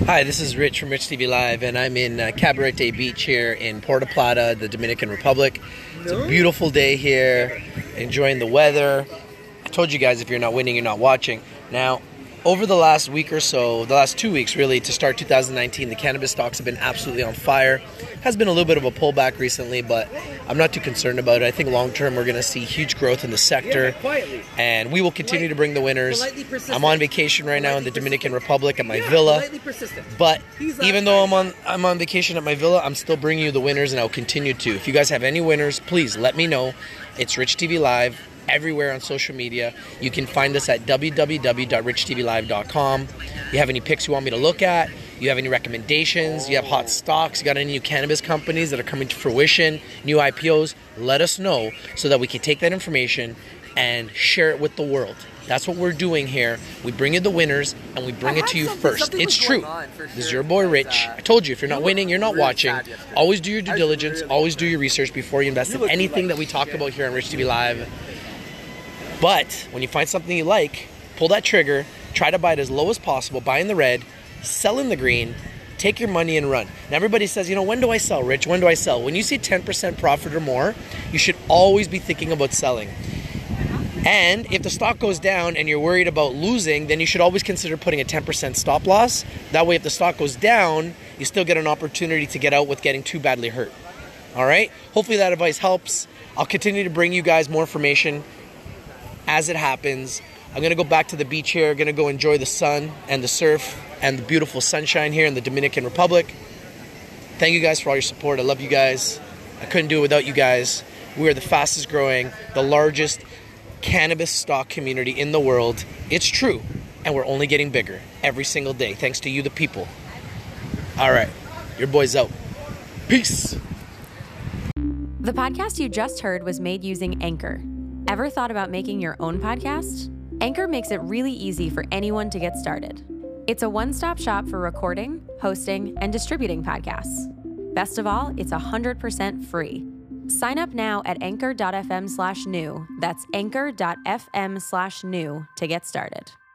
Hi, this is Rich from Rich TV Live, and I'm in Cabarete Beach here in Puerto Plata, the Dominican Republic. It's a beautiful day here, enjoying the weather. I told you guys if you're not winning, you're not watching. Now, over the last week or so, the last 2 weeks really, to start 2019, the cannabis stocks have been absolutely on fire. Has been a little bit of a pullback recently, but I'm not too concerned about it. I think long term we're going to see huge growth in the sector, and we will continue to bring the winners. I'm on vacation right now in the Dominican Republic at my villa, but even though I'm on vacation at my villa, I'm still bringing you the winners, and I'll continue to. If you guys have any winners, please let me know. It's Rich TV Live everywhere on social media. You can find us at www.richtvlive.com. You have any picks you want me to look at? You have any recommendations? You have hot stocks? You got any new cannabis companies that are coming to fruition? New IPOs? Let us know so that we can take that information and share it with the world. That's what we're doing here. We bring you the winners and we bring it to you first. It's true. This is your boy Rich. I told you, if you're not winning, you're not watching. Always do your due diligence. Always do your research before you invest in anything that we talk about here on Rich TV Live. But when you find something you like, pull that trigger, try to buy it as low as possible, buy in the red, sell in the green, take your money and run. Now everybody says, when do I sell, Rich? When do I sell? When you see 10% profit or more, you should always be thinking about selling. And if the stock goes down and you're worried about losing, then you should always consider putting a 10% stop loss. That way if the stock goes down, you still get an opportunity to get out with getting too badly hurt. All right? Hopefully that advice helps. I'll continue to bring you guys more information as it happens. I'm going to go back to the beach here. Going to go enjoy the sun and the surf and the beautiful sunshine here in the Dominican Republic. Thank you guys for all your support. I love you guys. I couldn't do it without you guys. We are the fastest growing, the largest cannabis stock community in the world. It's true. And we're only getting bigger every single day. Thanks to you, the people. All right. Your boy's out. Peace. The podcast you just heard was made using Anchor. Ever thought about making your own podcast? Anchor makes it really easy for anyone to get started. It's a one-stop shop for recording, hosting, and distributing podcasts. Best of all, it's 100% free. Sign up now at anchor.fm/new. That's anchor.fm/new to get started.